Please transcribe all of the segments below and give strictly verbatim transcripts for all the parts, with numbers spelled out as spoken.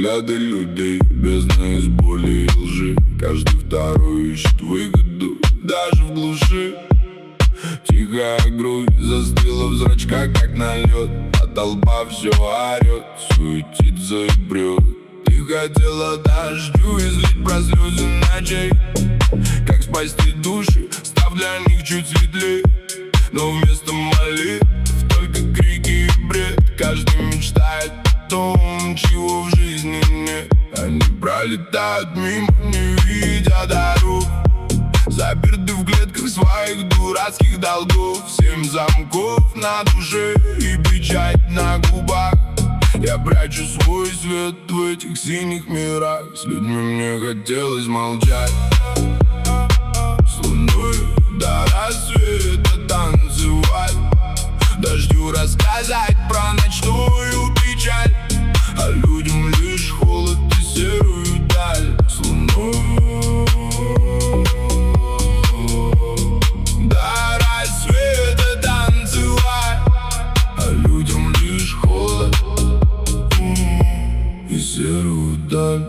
взгляды людей, бездна из боли и лжи. Каждый второй ищет выгоду, даже в глуши. Тихая грудь застыла в зрачках, как налет, а толпа все орет, суетится и брет. Ты хотела дождю излить про слезы ночей, как спасти души, став для них чуть светлее. Но вместо молитв только крики и бред. Каждый мечтает о том, чего в жизни нет. Они пролетают мимо, не видя дорог, заперты в клетках своих дурацких долгов. Семь замков на душе и печать на губах. Я прячу свой свет в этих синих мирах. С людьми мне хотелось молчать, с луной до рассвета танцевать, дождю рассказать про ночную печаль, а людям лишь холод и серую даль. С луной до рассвета танцевать, а людям лишь холод и серую даль.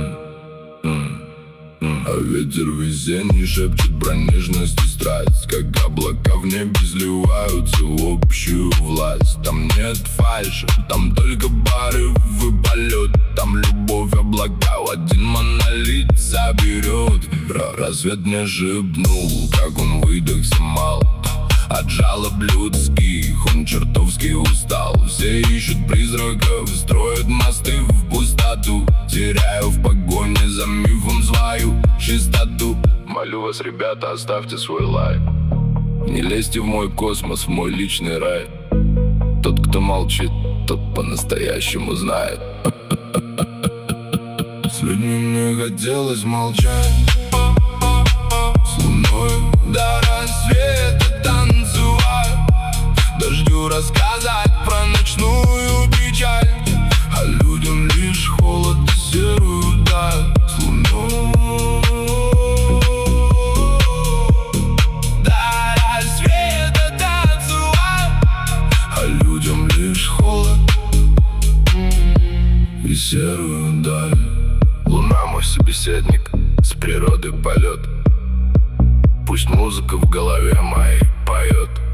А ветер весенний шепчет про нежность и страсть, как облака в небе сливаются в общую власть. Там нет фальши, там только порыв и полет. Там любовь облака в один монолит соберет. Рассвет мне шепнул, как он выдохся мал от жалоб людских, он чертовски устал. Все ищут призраков, строят мосты в пустоту. Теряю в погоне за мифом свою чистоту. Молю вас, ребята, оставьте свой лайк, не лезьте в мой космос, в мой личный рай. Тот, кто молчит, тот по-настоящему знает. С людьми мне хотелось молчать, с луной до рассвета танцевать, дождю рассказать про ночную печаль, а людям лишь холод и серую даль. С луной до рассвета танцевать, а людям лишь холод и серую даль. Луна мой собеседник, с природы полет. Пусть музыка в голове моей поет.